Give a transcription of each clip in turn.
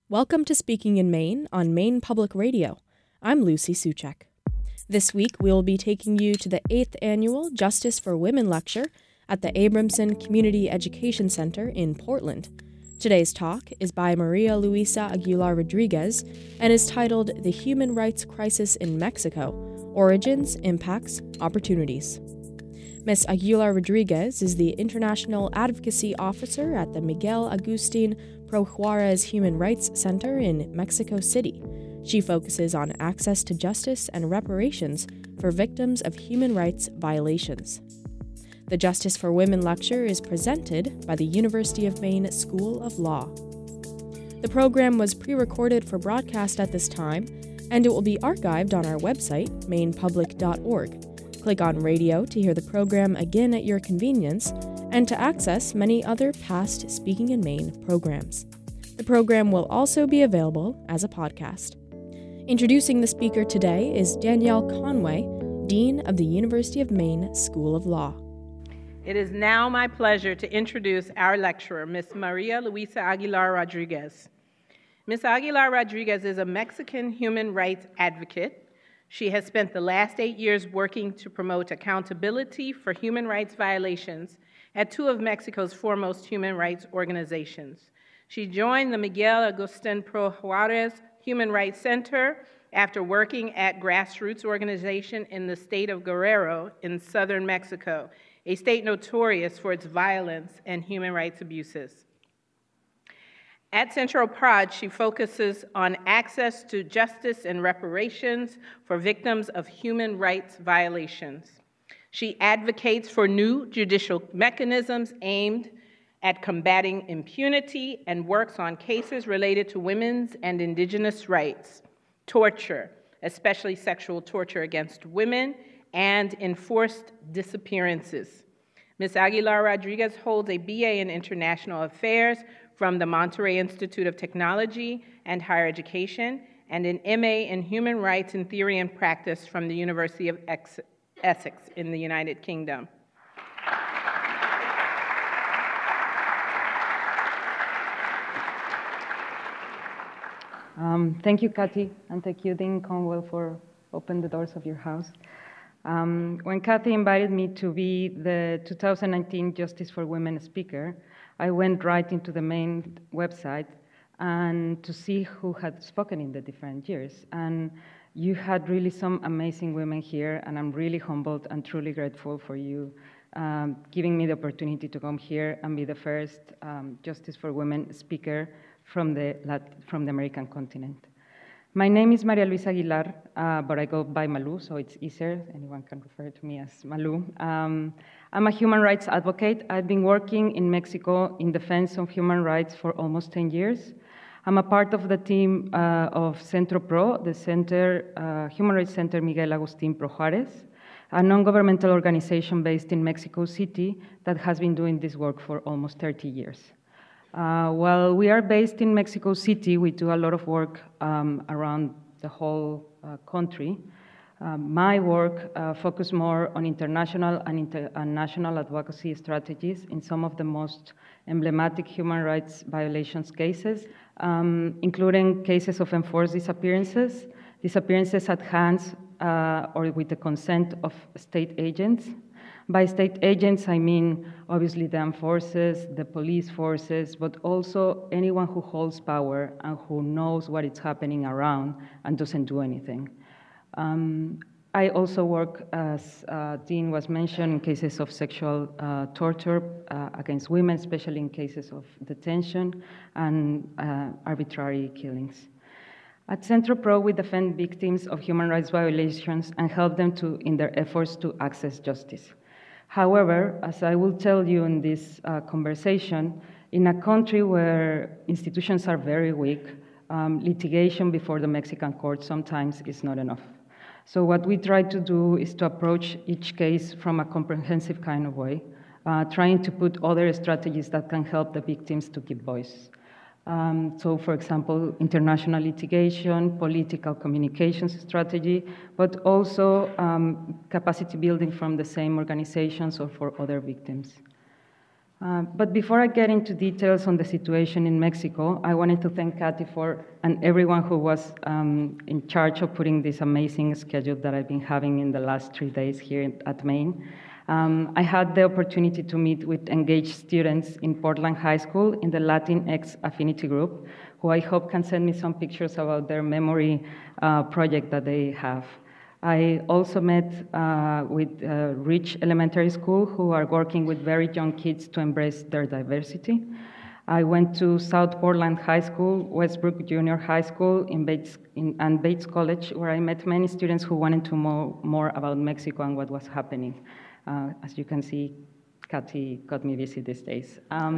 Welcome to Speaking in Maine on Maine Public Radio. I'm Lucy Suchek. This week, we will be taking you to the 8th Annual Justice for Women Lecture at the Abramson Community Education Center in Portland. Today's talk is by Maria Luisa Aguilar Rodriguez and is titled The Human Rights Crisis in Mexico: Origins, Impacts, Opportunities. Ms. Aguilar Rodriguez is the International Advocacy Officer at the Miguel Agustin Pro Juarez Human Rights Center in Mexico City. She focuses on access to justice and reparations for victims of human rights violations. The Justice for Women lecture is presented by the University of Maine School of Law. The program was pre-recorded for broadcast at this time, and it will be archived on our website, mainepublic.org. Click on Radio to hear the program again at your convenience and to access many other past Speaking in Maine programs. The program will also be available as a podcast. Introducing the speaker today is Danielle Conway, Dean of the University of Maine School of Law. It is now my pleasure to introduce our lecturer, Ms. Maria Luisa Aguilar Rodriguez. Ms. Aguilar Rodriguez is a Mexican human rights advocate. She has spent the last 8 years working to promote accountability for human rights violations at two of Mexico's foremost human rights organizations. She joined the Miguel Agustin Pro Juarez Human Rights Center after working at grassroots organization in the state of Guerrero in southern Mexico, a state notorious for its violence and human rights abuses. At Centro PROD, she focuses on access to justice and reparations for victims of human rights violations. She advocates for new judicial mechanisms aimed at combating impunity and works on cases related to women's and indigenous rights, torture, especially sexual torture against women, and enforced disappearances. Ms. Aguilar Rodriguez holds a BA in International Affairs from the Monterey Institute of Technology and Higher Education, and an MA in Human Rights and Theory and Practice from the University of Essex in the United Kingdom. Thank you, Kathy, and thank you, Dean Conwell, for opening the doors of your house. When Kathy invited me to be the 2019 Justice for Women speaker, I went right into the main website and to see who had spoken in the different years. And you had really some amazing women here, and I'm really humbled and truly grateful for you giving me the opportunity to come here and be the first Justice for Women speaker from the American continent. My name is Maria Luisa Aguilar, but I go by Malu, so it's easier. Anyone can refer to me as Malu. I'm a human rights advocate. I've been working in Mexico in defense of human rights for almost 10 years. I'm a part of the team of Centro Pro, the Human Rights Center Miguel Agustin Pro Juarez, a non-governmental organization based in Mexico City that has been doing this work for almost 30 years. While we are based in Mexico City, we do a lot of work around the whole country. My work focuses more on international and national advocacy strategies in some of the most emblematic human rights violations cases, including cases of enforced disappearances, disappearances at hands or with the consent of state agents. By state agents, I mean obviously the armed forces, the police forces, but also anyone who holds power and who knows what is happening around and doesn't do anything. I also work, as Dean was mentioned, in cases of sexual torture against women, especially in cases of detention and arbitrary killings. At Centro Pro, we defend victims of human rights violations and help them in their efforts to access justice. However, as I will tell you in this conversation, in a country where institutions are very weak, litigation before the Mexican court sometimes is not enough. So what we try to do is to approach each case from a comprehensive kind of way, trying to put other strategies that can help the victims to give voice. So, for example, international litigation, political communications strategy, but also capacity building from the same organizations or for other victims. But before I get into details on the situation in Mexico, I wanted to thank Kathy and everyone who was in charge of putting this amazing schedule that I've been having in the last 3 days here at Maine. I had the opportunity to meet with engaged students in Portland High School in the Latinx Affinity Group, who I hope can send me some pictures about their memory project that they have. I also met with Rich Elementary School, who are working with very young kids to embrace their diversity. I went to South Portland High School, Westbrook Junior High School, and Bates College, where I met many students who wanted to know more about Mexico and what was happening. As you can see, Kathy got me busy these days.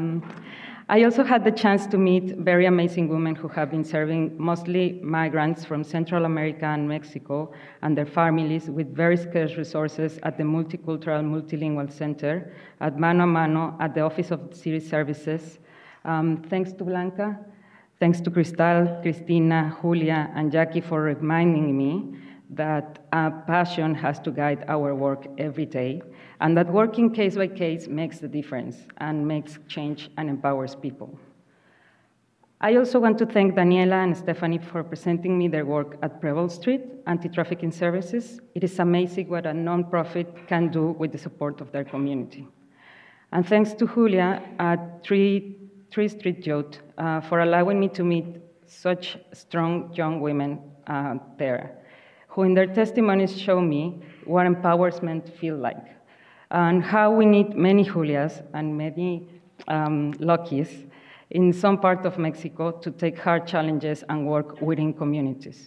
I also had the chance to meet very amazing women who have been serving mostly migrants from Central America and Mexico and their families with very scarce resources at the Multicultural Multilingual Center, at Mano a Mano, at the Office of City Services. Thanks to Blanca, thanks to Cristal, Cristina, Julia, and Jackie for reminding me that passion has to guide our work every day, and that working case by case makes the difference and makes change and empowers people. I also want to thank Daniela and Stephanie for presenting me their work at Prevost Street, Anti-Trafficking Services. It is amazing what a nonprofit can do with the support of their community. And thanks to Julia at Tree Street Youth for allowing me to meet such strong young women there, who in their testimonies show me what empowerment feels like, and how we need many Julias and many Luckies in some part of Mexico to take hard challenges and work within communities.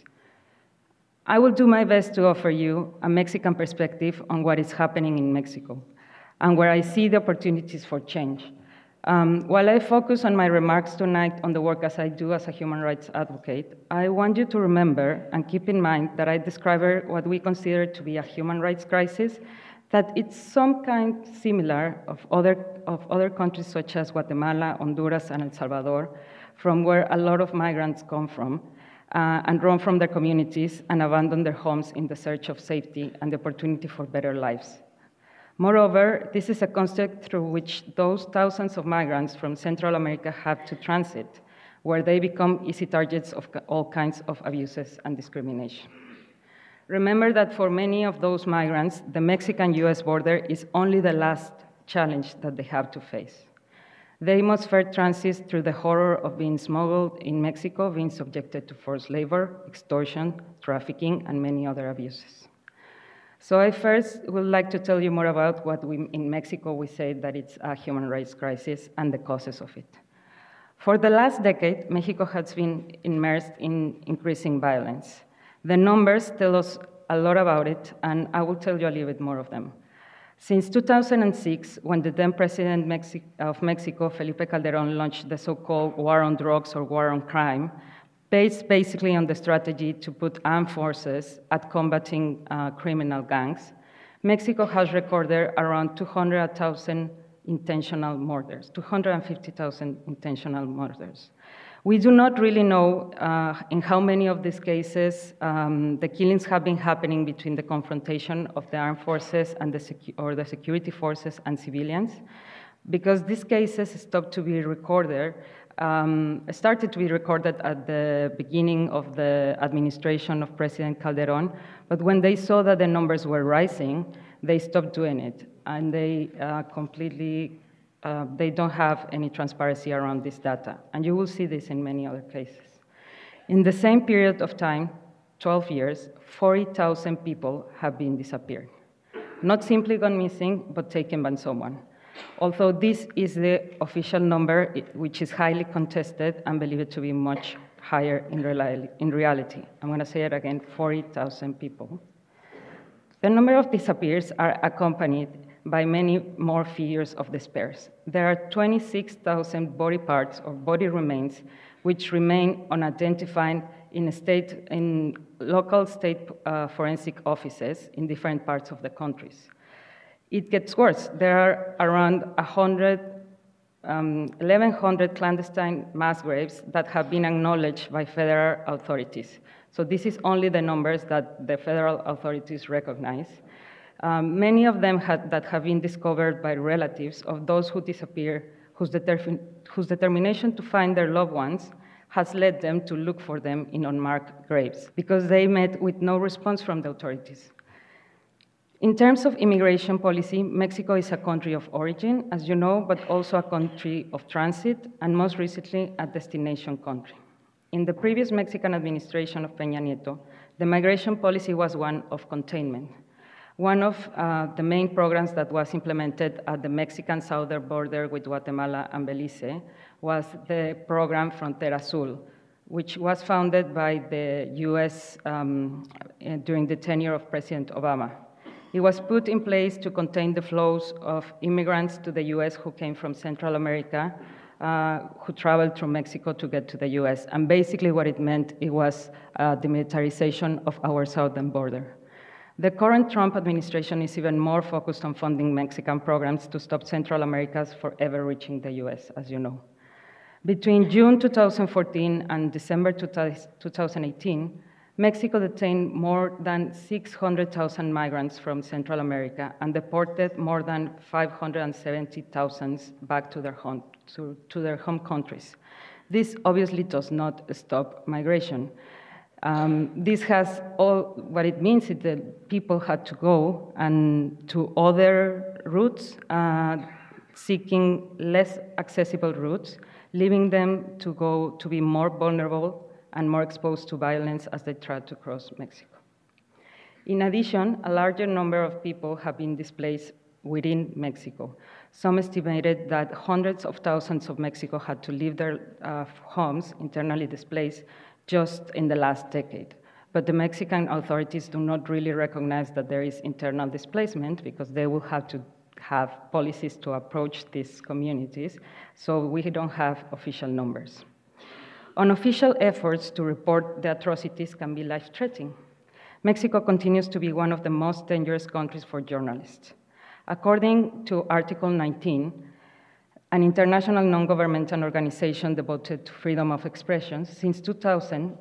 I will do my best to offer you a Mexican perspective on what is happening in Mexico and where I see the opportunities for change. While I focus on my remarks tonight on the work as I do as a human rights advocate, I want you to remember and keep in mind that I describe what we consider to be a human rights crisis, that it's some kind similar of other countries such as Guatemala, Honduras, and El Salvador, from where a lot of migrants come from and run from their communities and abandon their homes in the search of safety and the opportunity for better lives. Moreover, this is a context through which those thousands of migrants from Central America have to transit, where they become easy targets of all kinds of abuses and discrimination. Remember that for many of those migrants, the Mexican-US border is only the last challenge that they have to face. They must first transit through the horror of being smuggled in Mexico, being subjected to forced labor, extortion, trafficking, and many other abuses. So I first would like to tell you more about what in Mexico we say that it's a human rights crisis and the causes of it. For the last decade, Mexico has been immersed in increasing violence. The numbers tell us a lot about it, and I will tell you a little bit more of them. Since 2006, when the then president of Mexico, Felipe Calderón, launched the so-called war on drugs or war on crime, based basically on the strategy to put armed forces at combating criminal gangs, Mexico has recorded around 200,000 intentional murders, 250,000 intentional murders. We do not really know in how many of these cases the killings have been happening between the confrontation of the armed forces and the security forces and civilians, because these cases started to be recorded at the beginning of the administration of President Calderón, but when they saw that the numbers were rising, they stopped doing it, and they they don't have any transparency around this data, and you will see this in many other cases. In the same period of time, 12 years, 40,000 people have been disappeared. Not simply gone missing, but taken by someone. Although this is the official number, which is highly contested and believed to be much higher in reality. I'm going to say it again, 40,000 people. The number of disappearances are accompanied by many more figures of despairs. There are 26,000 body parts or body remains which remain unidentified in local state forensic offices in different parts of the countries. It gets worse. There are around 1,100 clandestine mass graves that have been acknowledged by federal authorities. So this is only the numbers that the federal authorities recognize. Many of them that have been discovered by relatives of those who disappeared whose determination to find their loved ones has led them to look for them in unmarked graves because they met with no response from the authorities. In terms of immigration policy, Mexico is a country of origin, as you know, but also a country of transit, and most recently, a destination country. In the previous Mexican administration of Peña Nieto, the migration policy was one of containment. One of the main programs that was implemented at the Mexican southern border with Guatemala and Belize was the program Frontera Azul, which was founded by the US during the tenure of President Obama. It was put in place to contain the flows of immigrants to the US who came from Central America, who traveled through Mexico to get to the US. And basically what it meant, it was the militarization of our southern border. The current Trump administration is even more focused on funding Mexican programs to stop Central Americans from ever reaching the US, as you know. Between June 2014 and December 2018, Mexico detained more than 600,000 migrants from Central America and deported more than 570,000 back to their home countries. This obviously does not stop migration. This has all, what it means is that people had to go and to other routes, seeking less accessible routes, leaving them to go to be more vulnerable and more exposed to violence as they try to cross Mexico. In addition, a larger number of people have been displaced within Mexico. Some estimated that hundreds of thousands of Mexico had to leave their homes, internally displaced, just in the last decade. But the Mexican authorities do not really recognize that there is internal displacement because they will have to have policies to approach these communities, so we don't have official numbers. Unofficial efforts to report the atrocities can be life-threatening. Mexico continues to be one of the most dangerous countries for journalists. According to Article 19, an international non-governmental organization devoted to freedom of expression, since 2000,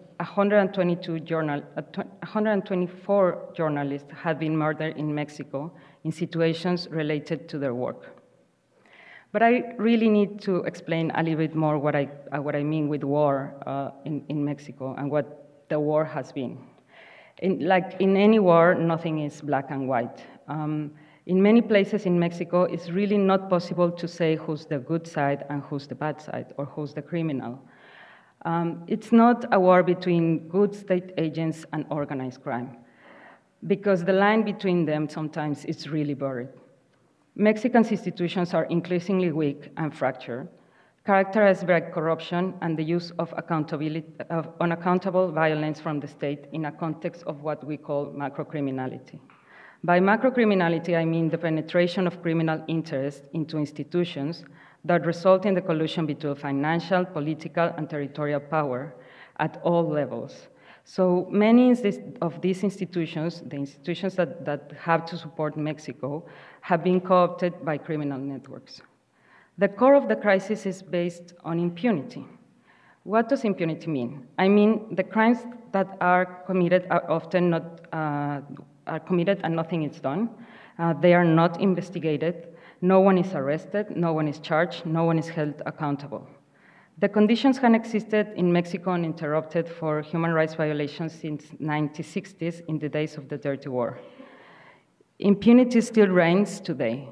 124 journalists have been murdered in Mexico in situations related to their work. But I really need to explain a little bit more what I mean with war in Mexico and what the war has been. Like in any war, nothing is black and white. In many places in Mexico, it's really not possible to say who's the good side and who's the bad side, or who's the criminal. It's not a war between good state agents and organized crime, because the line between them sometimes is really blurred. Mexican institutions are increasingly weak and fractured, characterized by corruption and the use of unaccountable violence from the state in a context of what we call macrocriminality. By macrocriminality, I mean the penetration of criminal interests into institutions that result in the collusion between financial, political, and territorial power at all levels. So many of these institutions, the institutions that have to support Mexico, have been co-opted by criminal networks. The core of the crisis is based on impunity. What does impunity mean? I mean, the crimes that are committed are often not are committed and nothing is done. They are not investigated. No one is arrested. No one is charged. No one is held accountable. The conditions have existed in Mexico uninterrupted for human rights violations since the 1960s, in the days of the Dirty War. Impunity still reigns today.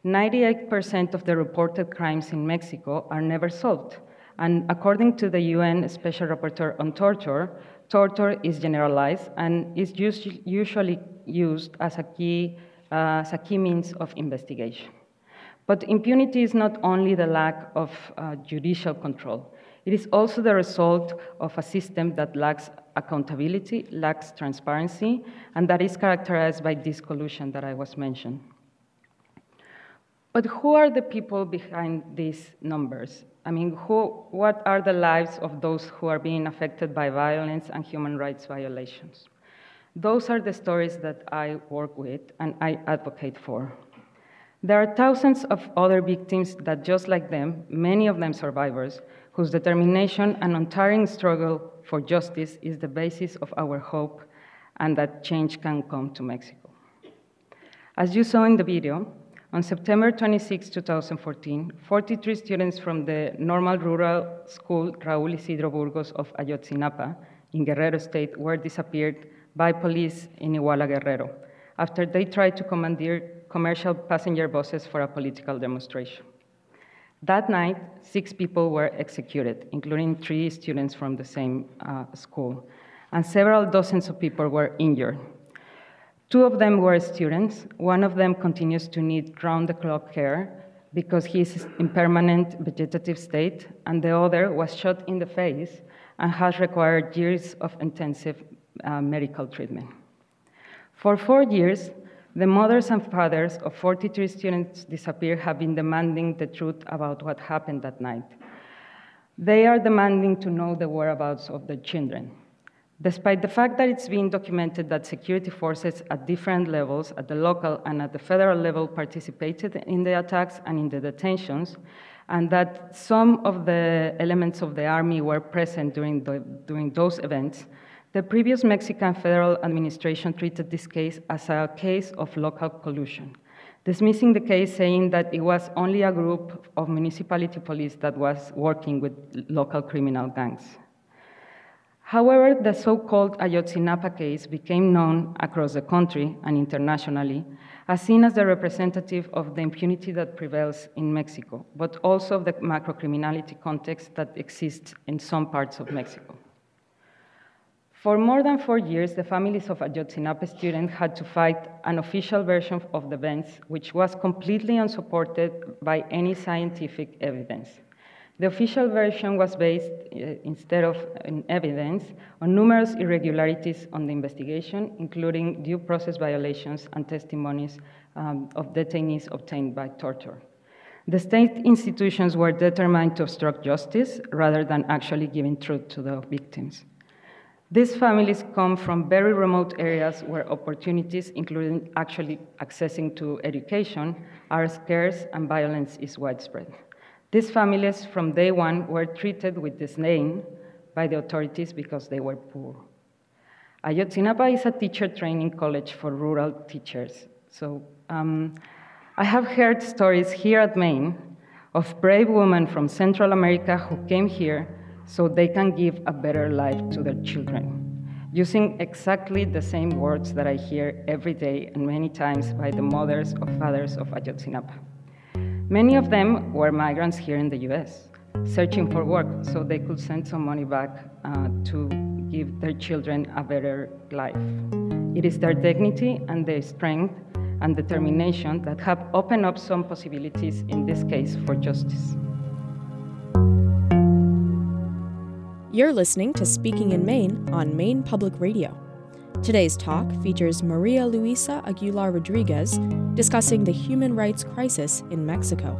98% of the reported crimes in Mexico are never solved. And according to the UN Special Rapporteur on Torture, torture is generalized and is usually used as a key means of investigation. But impunity is not only the lack of judicial control. It is also the result of a system that lacks accountability, lacks transparency, and that is characterized by this collusion that I was mentioning. But who are the people behind these numbers? I mean, what are the lives of those who are being affected by violence and human rights violations? Those are the stories that I work with and I advocate for. There are thousands of other victims that, just like them, many of them survivors, whose determination and untiring struggle for justice is the basis of our hope and that change can come to Mexico. As you saw in the video, On September 26, 2014, 43 students from the Normal Rural School Raúl Isidro Burgos of Ayotzinapa in Guerrero State were disappeared by police in Iguala, Guerrero, after they tried to commandeer commercial passenger buses for a political demonstration. That night, 6 people were executed, including 3 students from the same school, and several dozens of people were injured. 2 of them were students. One of them continues to need round-the-clock care because he is in permanent vegetative state, and the other was shot in the face and has required years of intensive medical treatment. For 4 years, the mothers and fathers of 43 students disappeared have been demanding the truth about what happened that night. They are demanding to know the whereabouts of their children. Despite the fact that it's been documented that security forces at different levels, at the local and at the federal level, participated in the attacks and in the detentions, and that some of the elements of the army were present during those events, the previous Mexican federal administration treated this case as a case of local collusion, dismissing the case, saying that it was only a group of municipality police that was working with local criminal gangs. However, the so-called Ayotzinapa case became known across the country and internationally as seen as the representative of the impunity that prevails in Mexico, but also of the macrocriminality context that exists in some parts of Mexico. For more than 4 years, the families of Ayotzinapa students had to fight an official version of the events, which was completely unsupported by any scientific evidence. The official version was based, instead of evidence, on numerous irregularities on the investigation, including due process violations and testimonies of detainees obtained by torture. The state institutions were determined to obstruct justice rather than actually giving truth to the victims. These families come from very remote areas where opportunities, including actually accessing to education, are scarce and violence is widespread. These families, from day one, were treated with disdain by the authorities because they were poor. Ayotzinapa is a teacher training college for rural teachers. So I have heard stories here at Maine of brave women from Central America who came here so they can give a better life to their children, using exactly the same words that I hear every day and many times by the mothers or fathers of Ayotzinapa. Many of them were migrants here in the US, searching for work so they could send some money back to give their children a better life. It is their dignity and their strength and determination that have opened up some possibilities in this case for justice. You're listening to Speaking in Maine on Maine Public Radio. Today's talk features Maria Luisa Aguilar Rodriguez discussing the human rights crisis in Mexico.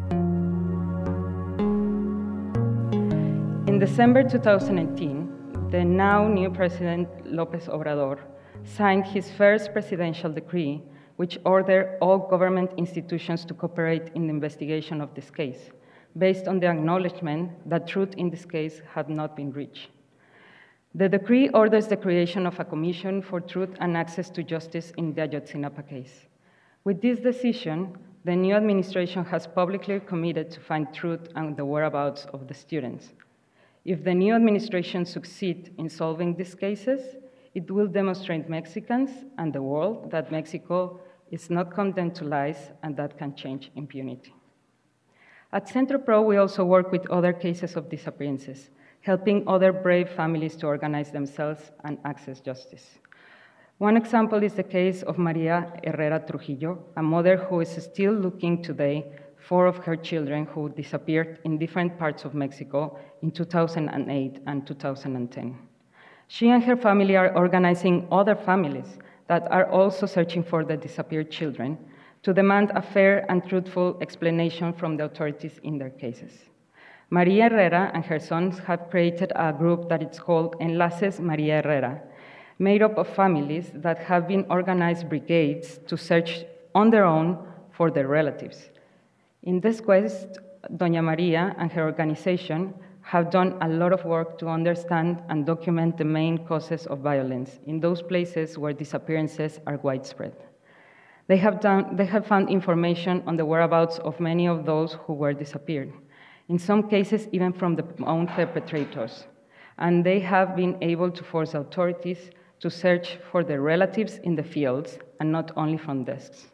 In December 2018, the now new President López Obrador signed his first presidential decree, which ordered all government institutions to cooperate in the investigation of this case, based on the acknowledgement that truth in this case had not been reached. The decree orders the creation of a commission for truth and access to justice in the Ayotzinapa case. With this decision, the new administration has publicly committed to find truth and the whereabouts of the students. If the new administration succeeds in solving these cases, it will demonstrate Mexicans and the world that Mexico is not condemned to lies and that can change impunity. At CentroPro, we also work with other cases of disappearances, helping other brave families to organize themselves and access justice. One example is the case of Maria Herrera Trujillo, a mother who is still looking today 4 of her children who disappeared in different parts of Mexico in 2008 and 2010. She and her family are organizing other families that are also searching for the disappeared children to demand a fair and truthful explanation from the authorities in their cases. Maria Herrera and her sons have created a group that is called Enlaces Maria Herrera, made up of families that have been organized brigades to search on their own for their relatives. In this quest, Doña Maria and her organization have done a lot of work to understand and document the main causes of violence in those places where disappearances are widespread. They have found information on the whereabouts of many of those who were disappeared, in some cases even from the own perpetrators. And they have been able to force authorities to search for their relatives in the fields and not only from desks.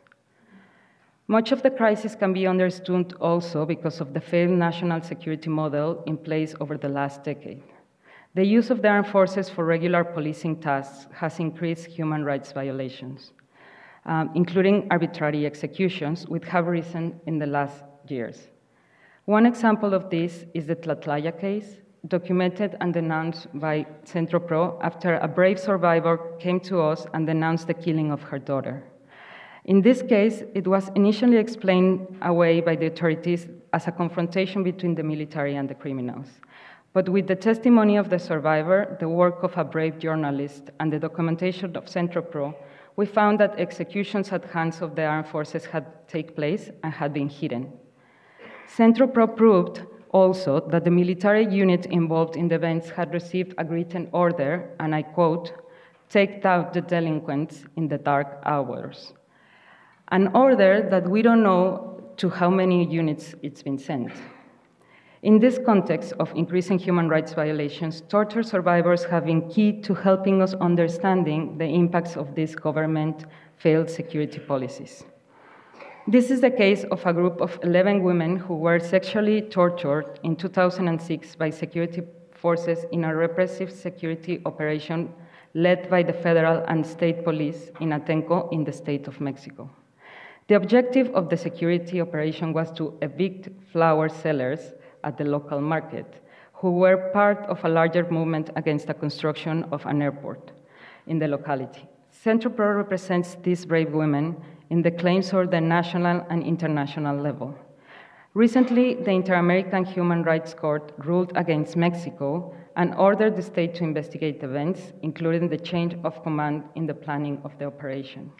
Much of the crisis can be understood also because of the failed national security model in place over the last decade. The use of the armed forces for regular policing tasks has increased human rights violations, including arbitrary executions, which have risen in the last years. One example of this is the Tlatlaya case, documented and denounced by CentroPro after a brave survivor came to us and denounced the killing of her daughter. In this case, it was initially explained away by the authorities as a confrontation between the military and the criminals. But with the testimony of the survivor, the work of a brave journalist, and the documentation of CentroPro, we found that executions at hands of the armed forces had taken place and had been hidden. CentroPro proved also that the military unit involved in the events had received a written order, and I quote, "Take out the delinquents in the dark hours." An order that we don't know to how many units it's been sent. In this context of increasing human rights violations, torture survivors have been key to helping us understanding the impacts of these government failed security policies. This is the case of a group of 11 women who were sexually tortured in 2006 by security forces in a repressive security operation led by the federal and state police in Atenco in the state of Mexico. The objective of the security operation was to evict flower sellers at the local market, who were part of a larger movement against the construction of an airport in the locality. CentroPro represents these brave women in the claims of the national and international level. Recently, the Inter-American Human Rights Court ruled against Mexico and ordered the state to investigate events, including the change of command in the planning of the operation.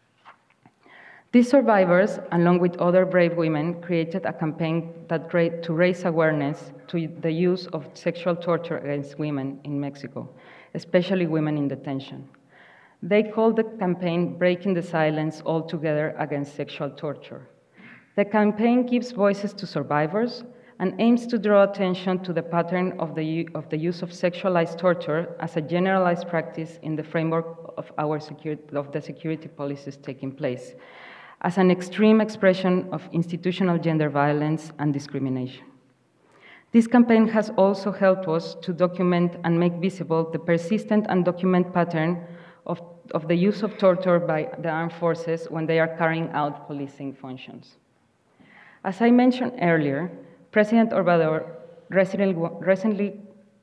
These survivors, along with other brave women, created a campaign to raise awareness to the use of sexual torture against women in Mexico, especially women in detention. They called the campaign Breaking the Silence Altogether Against Sexual Torture. The campaign gives voices to survivors and aims to draw attention to the pattern of the use of sexualized torture as a generalized practice in the framework of the security policies taking place, as an extreme expression of institutional gender violence and discrimination. This campaign has also helped us to document and make visible the persistent and documented pattern of the use of torture by the armed forces when they are carrying out policing functions. As I mentioned earlier, President Obrador recently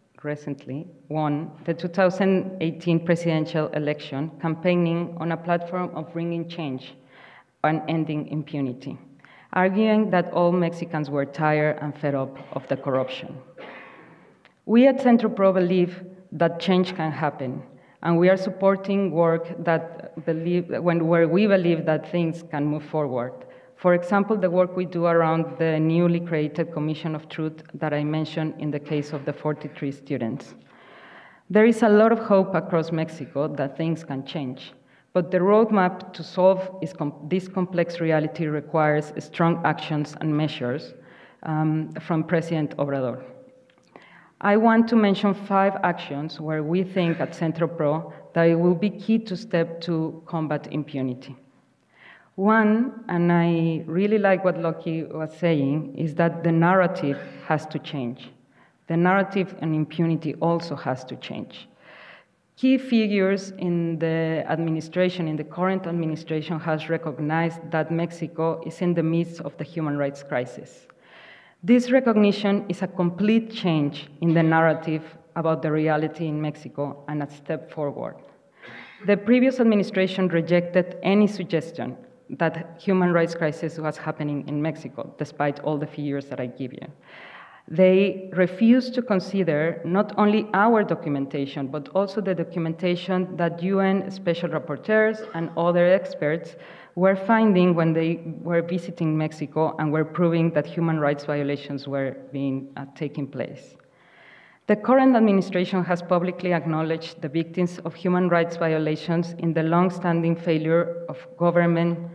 won the 2018 presidential election, campaigning on a platform of bringing change and ending impunity, arguing that all Mexicans were tired and fed up of the corruption. We at CentroPro believe that change can happen, and we are supporting work where we believe that things can move forward. For example, the work we do around the newly created Commission of Truth that I mentioned in the case of the 43 students. There is a lot of hope across Mexico that things can change, but the roadmap to solve this complex reality requires strong actions and measures from President Obrador. I want to mention 5 actions where we think at CentroPro that it will be key to combat impunity. One, and I really like what Loki was saying, is that the narrative has to change. The narrative on impunity also has to change. Key figures in the current administration, has recognized that Mexico is in the midst of the human rights crisis. This recognition is a complete change in the narrative about the reality in Mexico and a step forward. The previous administration rejected any suggestion that human rights crisis was happening in Mexico, despite all the figures that I give you. They refused to consider not only our documentation, but also the documentation that UN special rapporteurs and other experts were finding when they were visiting Mexico and were proving that human rights violations were taking place. The current administration has publicly acknowledged the victims of human rights violations in the long-standing failure of government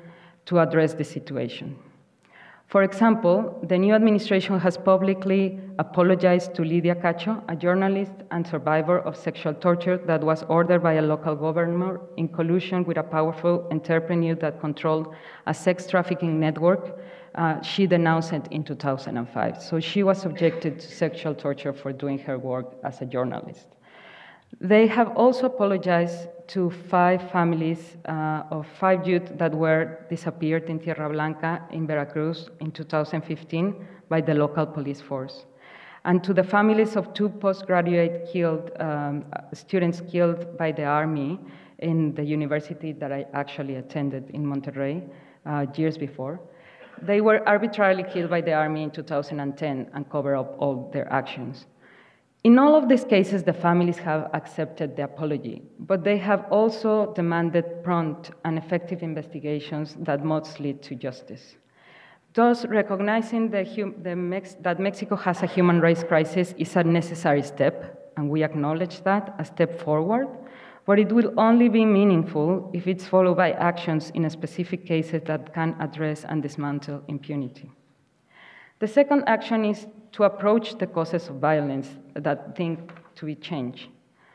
to address the situation. For example, the new administration has publicly apologized to Lydia Cacho, a journalist and survivor of sexual torture that was ordered by a local governor in collusion with a powerful entrepreneur that controlled a sex trafficking network. She denounced it in 2005. So she was subjected to sexual torture for doing her work as a journalist. They have also apologized to 5 families of 5 youth that were disappeared in Tierra Blanca in Veracruz in 2015 by the local police force, and to the families of 2 postgraduate students killed by the army in the university that I actually attended in Monterrey years before. They were arbitrarily killed by the army in 2010 and cover up all their actions. In all of these cases, the families have accepted the apology, but they have also demanded prompt and effective investigations that must lead to justice. Thus, recognizing that Mexico has a human rights crisis is a necessary step, and we acknowledge that, a step forward, but it will only be meaningful if it's followed by actions in specific cases that can address and dismantle impunity. The second action is to approach the causes of violence that need to be changed.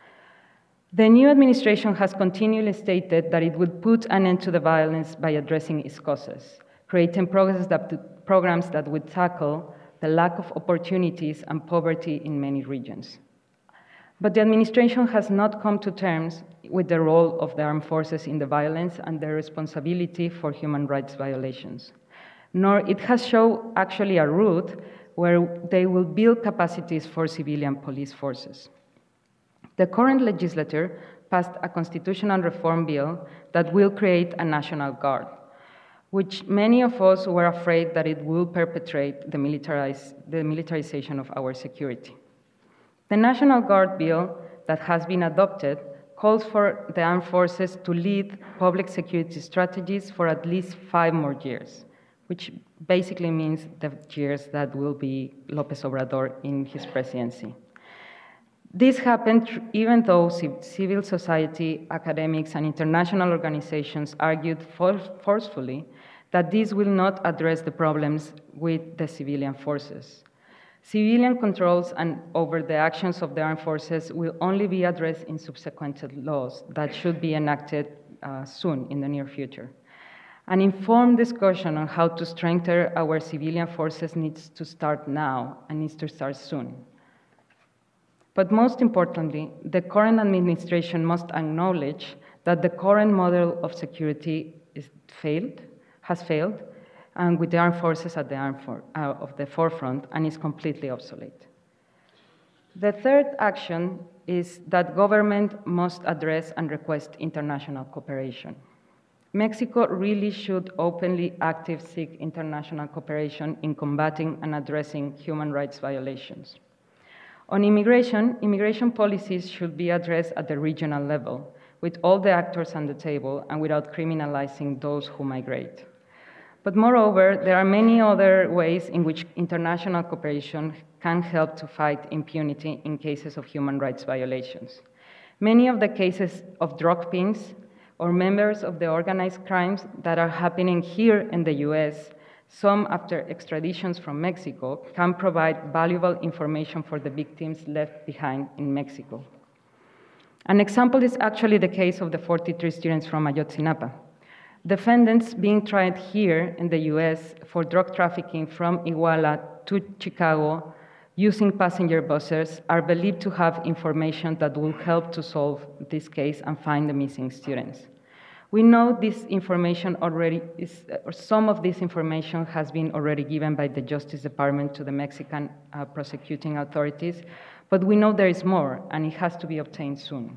The new administration has continually stated that it would put an end to the violence by addressing its causes, creating programs that would tackle the lack of opportunities and poverty in many regions. But the administration has not come to terms with the role of the armed forces in the violence and their responsibility for human rights violations, nor it has shown actually a route where they will build capacities for civilian police forces. The current legislature passed a constitutional reform bill that will create a National Guard, which many of us were afraid that it will perpetrate the militarization of our security. The National Guard bill that has been adopted calls for the armed forces to lead public security strategies for at least 5 more years, which basically means the years that will be López Obrador in his presidency. This happened even though civil society, academics, and international organizations argued forcefully that this will not address the problems with the civilian forces. Civilian controls over the actions of the armed forces will only be addressed in subsequent laws that should be enacted soon in the near future. An informed discussion on how to strengthen our civilian forces needs to start now and needs to start soon. But most importantly, the current administration must acknowledge that the current model of security has failed, and with the armed forces at the forefront, and is completely obsolete. The third action is that government must address and request international cooperation. Mexico really should openly actively seek international cooperation in combating and addressing human rights violations. On immigration policies should be addressed at the regional level, with all the actors on the table and without criminalizing those who migrate. But moreover, there are many other ways in which international cooperation can help to fight impunity in cases of human rights violations. Many of the cases of drug pimps or members of the organized crimes that are happening here in the US, some after extraditions from Mexico, can provide valuable information for the victims left behind in Mexico. An example is actually the case of the 43 students from Ayotzinapa. Defendants being tried here in the US for drug trafficking from Iguala to Chicago using passenger buses are believed to have information that will help to solve this case and find the missing students. We know this information some of this information has been already given by the Justice Department to the Mexican prosecuting authorities, but we know there is more, and it has to be obtained soon.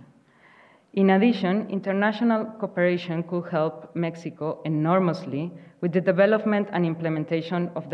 In addition, international cooperation could help Mexico enormously with the development and implementation of the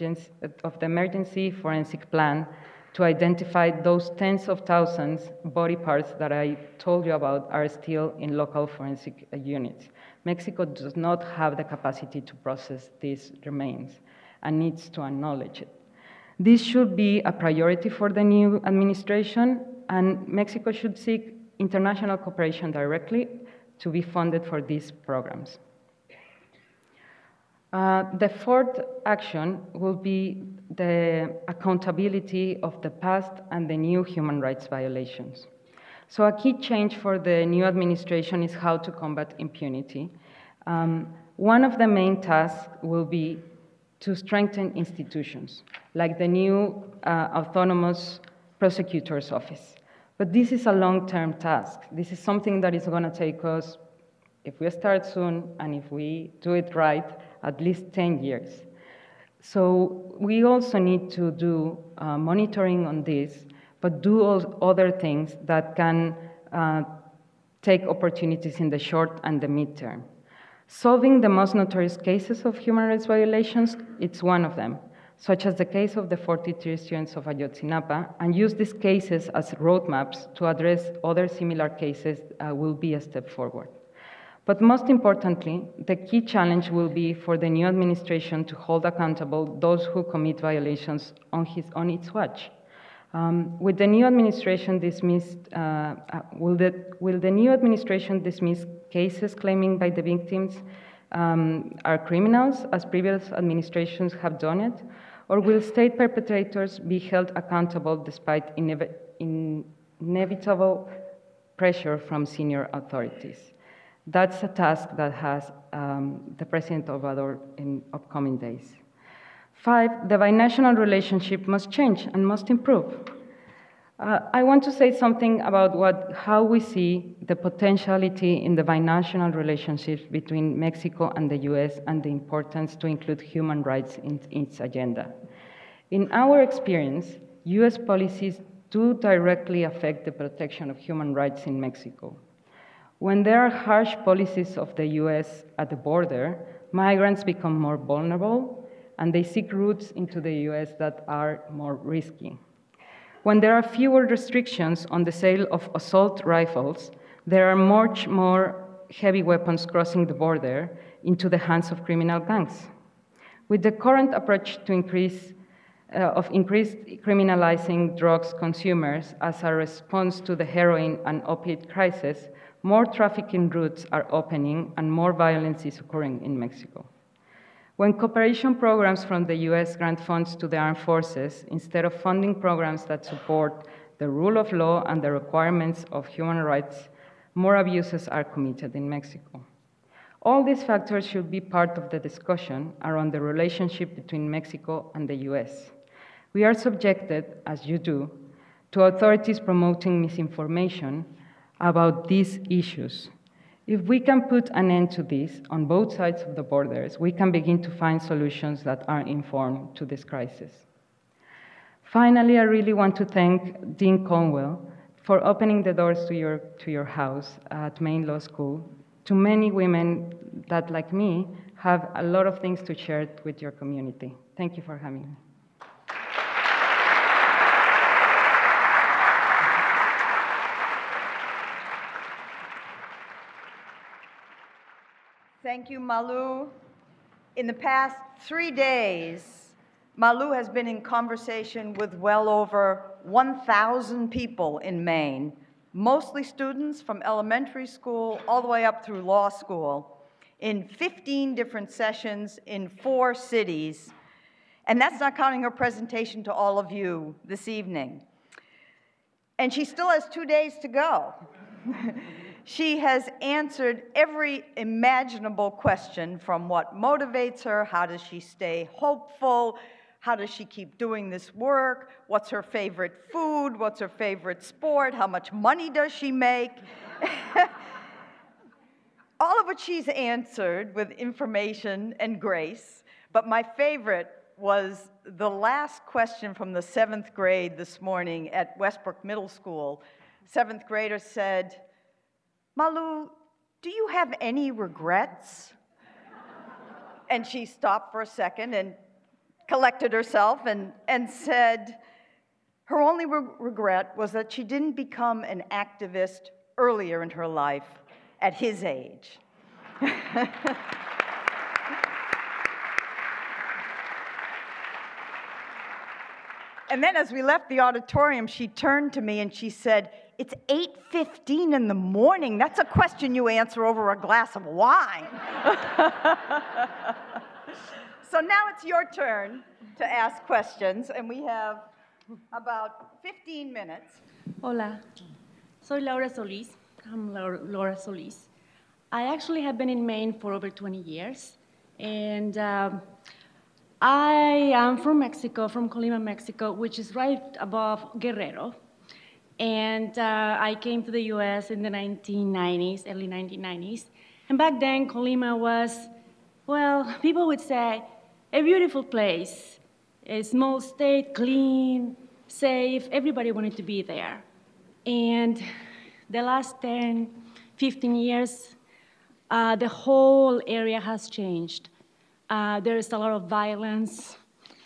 emergency forensic plan to identify those tens of thousands body parts that I told you about are still in local forensic units. Mexico does not have the capacity to process these remains and needs to acknowledge it. This should be a priority for the new administration, and Mexico should seek international cooperation directly to be funded for these programs. The fourth action will be the accountability of the past and the new human rights violations. So a key change for the new administration is how to combat impunity. One of the main tasks will be to strengthen institutions, like the new autonomous prosecutor's office. But this is a long-term task. This is something that is going to take us, if we start soon and if we do it right, at least 10 years. So we also need to do monitoring on this, but do other things that can take opportunities in the short and the midterm. Solving the most notorious cases of human rights violations, it's one of them, such as the case of the 43 students of Ayotzinapa, and use these cases as roadmaps to address other similar cases will be a step forward. But most importantly, the key challenge will be for the new administration to hold accountable those who commit violations on its watch. Will the new administration dismiss cases claiming by the victims are criminals, as previous administrations have done it? Or will state perpetrators be held accountable despite inevitable pressure from senior authorities? That's a task that has the President Obrador in upcoming days. 5, the binational relationship must change and must improve. I want to say something about how we see the potentiality in the binational relationships between Mexico and the US and the importance to include human rights in its agenda. In our experience, US policies do directly affect the protection of human rights in Mexico. When there are harsh policies of the US at the border, migrants become more vulnerable and they seek routes into the US that are more risky. When there are fewer restrictions on the sale of assault rifles, there are much more heavy weapons crossing the border into the hands of criminal gangs. With the current approach to increased criminalizing drugs consumers as a response to the heroin and opiate crisis, more trafficking routes are opening and more violence is occurring in Mexico. When cooperation programs from the US grant funds to the armed forces, instead of funding programs that support the rule of law and the requirements of human rights, more abuses are committed in Mexico. All these factors should be part of the discussion around the relationship between Mexico and the US. We are subjected, as you do, to authorities promoting misinformation about these issues. If we can put an end to this on both sides of the borders, we can begin to find solutions that are informed to this crisis. Finally, I really want to thank Dean Conwell for opening the doors to your house at Maine Law School to many women that, like me, have a lot of things to share with your community. Thank you for having me. Thank you, Malu. In the past 3 days, Malu has been in conversation with well over 1,000 people in Maine, mostly students from elementary school all the way up through law school, in 15 different sessions in 4 cities. And that's not counting her presentation to all of you this evening. And she still has 2 days to go. She has answered every imaginable question, from what motivates her, how does she stay hopeful, how does she keep doing this work, what's her favorite food, what's her favorite sport, how much money does she make? All of which she's answered with information and grace, but my favorite was the last question from the 7th grade this morning at Westbrook Middle School. 7th grader said, "Malu, do you have any regrets?" And she stopped for a second and collected herself and said her only regret was that she didn't become an activist earlier in her life at his age. And then as we left the auditorium, she turned to me and she said, "It's 8:15 in the morning. That's a question you answer over a glass of wine." So now it's your turn to ask questions, and we have about 15 minutes. Hola, soy Laura Solis. I'm Laura Solis. I actually have been in Maine for over 20 years, and I am from Mexico, from Colima, Mexico, which is right above Guerrero. And I came to the US in the 1990s, early 1990s. And back then, Colima was, well, people would say, a beautiful place, a small state, clean, safe. Everybody wanted to be there. And the last 10, 15 years, the whole area has changed. There is a lot of violence.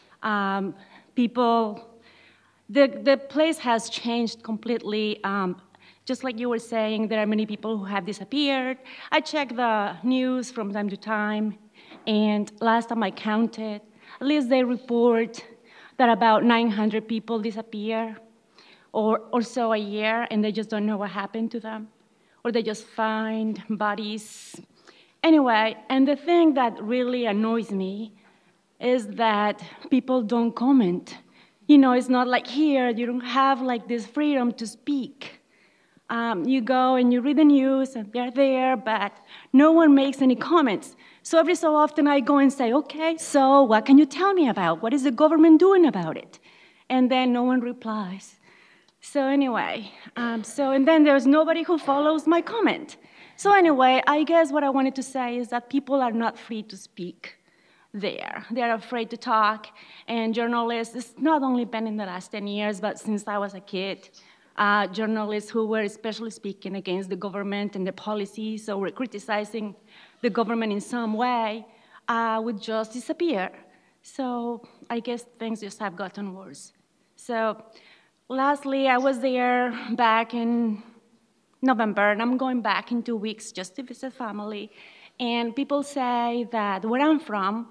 The place has changed completely. Just like you were saying, there are many people who have disappeared. I check the news from time to time, and last time I counted, at least they report that about 900 people disappear or so a year, and they just don't know what happened to them, or they just find bodies. Anyway, and the thing that really annoys me is that people don't comment. You know, it's not like here, you don't have like this freedom to speak. You go and you read the news and they're there, but no one makes any comments. So every so often I go and say, okay, so what can you tell me about? What is the government doing about it? And then no one replies. So anyway, and then there's nobody who follows my comment. So anyway, I guess what I wanted to say is that people are not free to speak there. They're afraid to talk, and journalists, it's not only been in the last 10 years, but since I was a kid, journalists who were especially speaking against the government and the policies, or were criticizing the government in some way, would just disappear. So I guess things just have gotten worse. So lastly, I was there back in November, and I'm going back in 2 weeks just to visit family. And people say that where I'm from,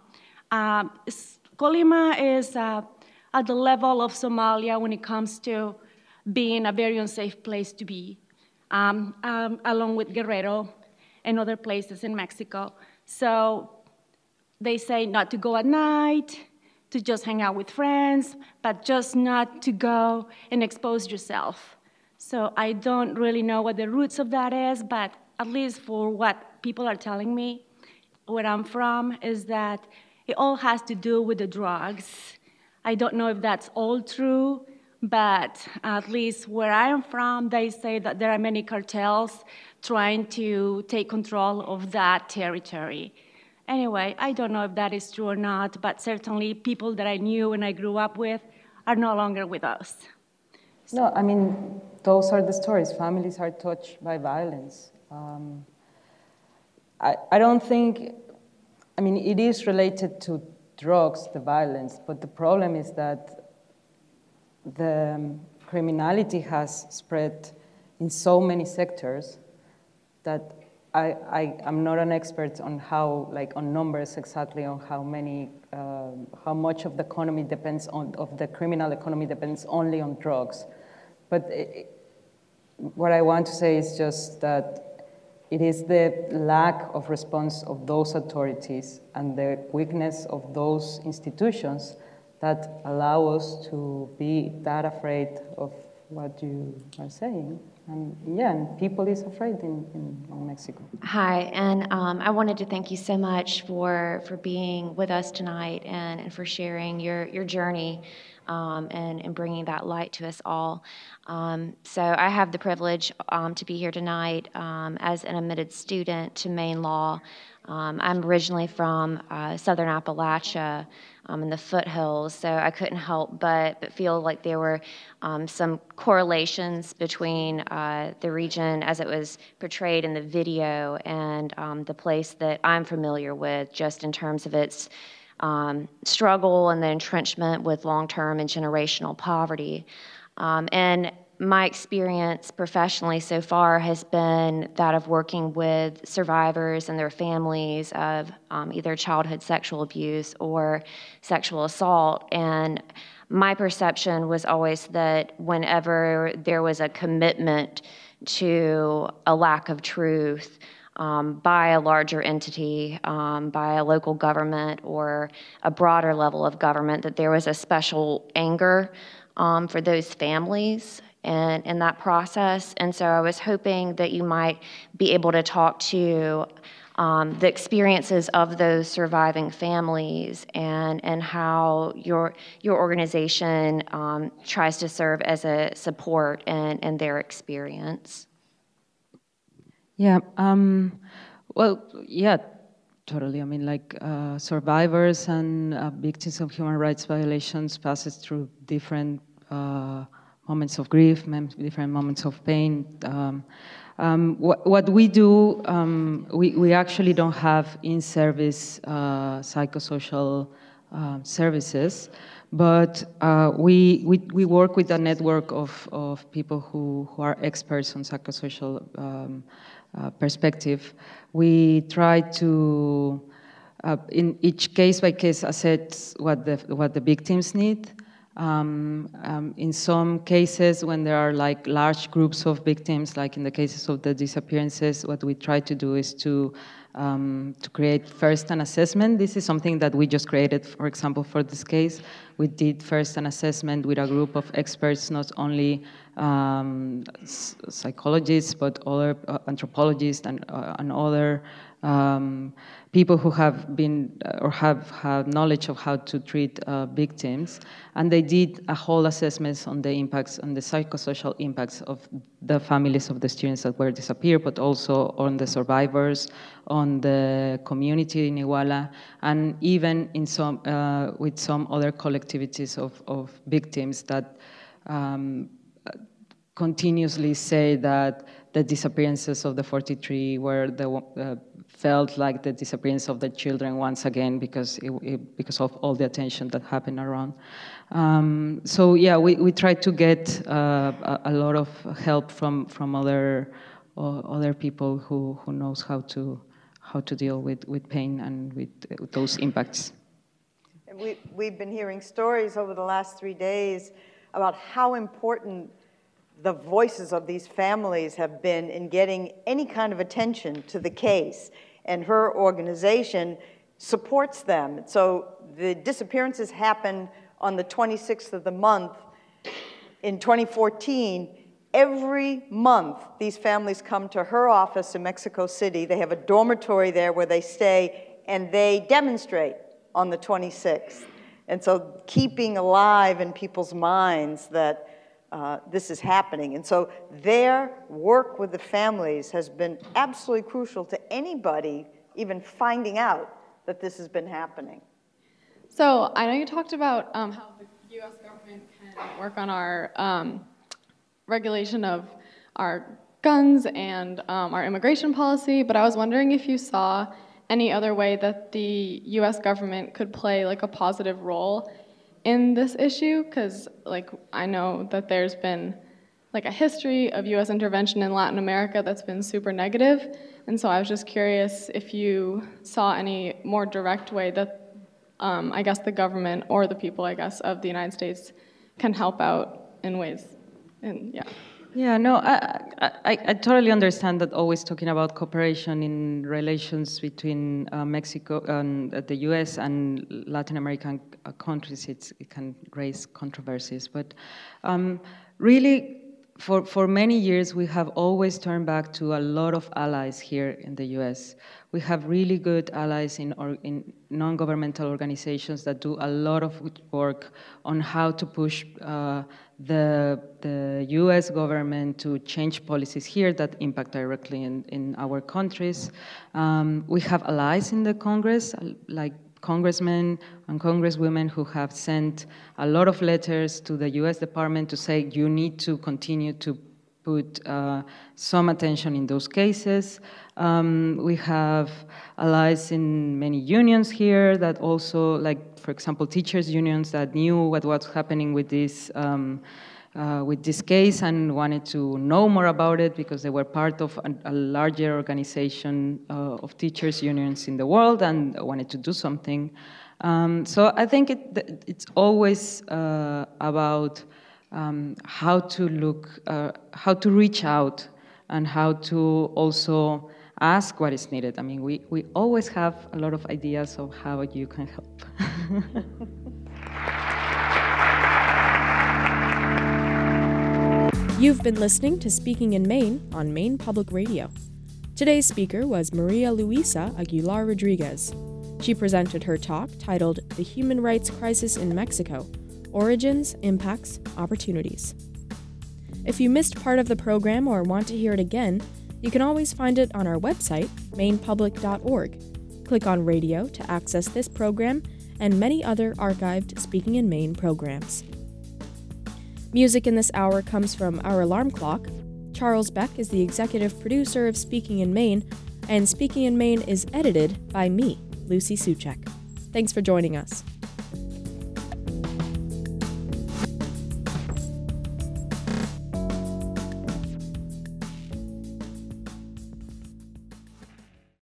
Colima is at the level of Somalia when it comes to being a very unsafe place to be, along with Guerrero and other places in Mexico. So they say not to go at night, to just hang out with friends, but just not to go and expose yourself. So I don't really know what the roots of that is, but at least for what people are telling me, where I'm from, is that it all has to do with the drugs. I don't know if that's all true, but at least where I am from, they say that there are many cartels trying to take control of that territory. Anyway, I don't know if that is true or not, but certainly people that I knew and I grew up with are no longer with us. No, I mean, those are the stories. Families are touched by violence. I don't think, I mean, it is related to drugs, the violence, but the problem is that the criminality has spread in so many sectors that I'm not an expert on how, like, on numbers exactly on how many, how much of the economy depends on, of the criminal economy depends only on drugs. But what I want to say is just that it is the lack of response of those authorities and the weakness of those institutions that allow us to be that afraid of what you are saying. And yeah, and people is afraid in Mexico. Hi, and I wanted to thank you so much for being with us tonight and for sharing your journey and bringing that light to us all. So I have the privilege to be here tonight as an admitted student to Maine Law. I'm originally from Southern Appalachia in the foothills, so I couldn't help but feel like there were some correlations between the region as it was portrayed in the video and the place that I'm familiar with, just in terms of its struggle and the entrenchment with long-term and generational poverty. And my experience professionally so far has been that of working with survivors and their families of either childhood sexual abuse or sexual assault. And my perception was always that whenever there was a commitment to a lack of truth, by a larger entity, by a local government or a broader level of government, that there was a special anger for those families and in that process. And so I was hoping that you might be able to talk to the experiences of those surviving families and how your organization tries to serve as a support in their experience. Yeah, well, yeah, totally. I mean, like survivors and victims of human rights violations passes through different moments of grief, different moments of pain. What we do, we actually don't have in-service psychosocial services, but we work with a network of people who are experts on psychosocial perspective. We try to, in each case by case, assess what the victims need. In some cases, when there are like large groups of victims, like in the cases of the disappearances, what we try to do is to create first an assessment. This is something that we just created, for example, for this case. We did first an assessment with a group of experts, not only psychologists, but other anthropologists and other people who have been or have had knowledge of how to treat victims. And they did a whole assessment on the impacts, on the psychosocial impacts of the families of the students that were disappeared, but also on the survivors, on the community in Iguala, and even in some with some other collectivities of victims that continuously say that the disappearances of the 43 were felt like the disappearance of the children once again because of all the attention that happened around. So yeah, we try to get a lot of help from other people who knows how to deal with pain and with those impacts. We've been hearing stories over the last 3 days about how important the voices of these families have been in getting any kind of attention to the case, and her organization supports them. So the disappearances happened on the 26th of the month. In 2014, every month these families come to her office in Mexico City. They have a dormitory there where they stay, and they demonstrate on the 26th. And so keeping alive in people's minds that this is happening. And so their work with the families has been absolutely crucial to anybody even finding out that this has been happening. So I know you talked about how the U.S. government can work on our regulation of our guns and our immigration policy, but I was wondering if you saw any other way that the U.S. government could play like a positive role in this issue, because like I know that there's been like a history of U.S. intervention in Latin America that's been super negative, and so I was just curious if you saw any more direct way that I guess the government or the people, I guess, of the United States can help out in ways, and yeah. Yeah, no, I totally understand that always talking about cooperation in relations between Mexico and the U.S. and Latin American countries, it can raise controversies. But really, for many years, we have always turned back to a lot of allies here in the U.S. We have really good allies in non-governmental organizations that do a lot of work on how to push the U.S. government to change policies here that impact directly in our countries. We have allies in the Congress, like congressmen and congresswomen who have sent a lot of letters to the U.S. Department to say you need to continue to put some attention in those cases. We have allies in many unions here that also, like, for example, teachers' unions that knew what was happening with this case and wanted to know more about it because they were part of a larger organization of teachers' unions in the world and wanted to do something. So I think it's always about how to reach out and how to also ask what is needed. I mean, we always have a lot of ideas of how you can help. You've been listening to Speaking in Maine on Maine Public Radio. Today's speaker was Maria Luisa Aguilar Rodriguez. She presented her talk titled The Human Rights Crisis in Mexico: Origins, Impacts, Opportunities. If you missed part of the program or want to hear it again, you can always find it on our website, mainepublic.org. Click on Radio to access this program and many other archived Speaking in Maine programs. Music in this hour comes from Our Alarm Clock. Charles Beck is the executive producer of Speaking in Maine, and Speaking in Maine is edited by me, Lucy Suchek. Thanks for joining us.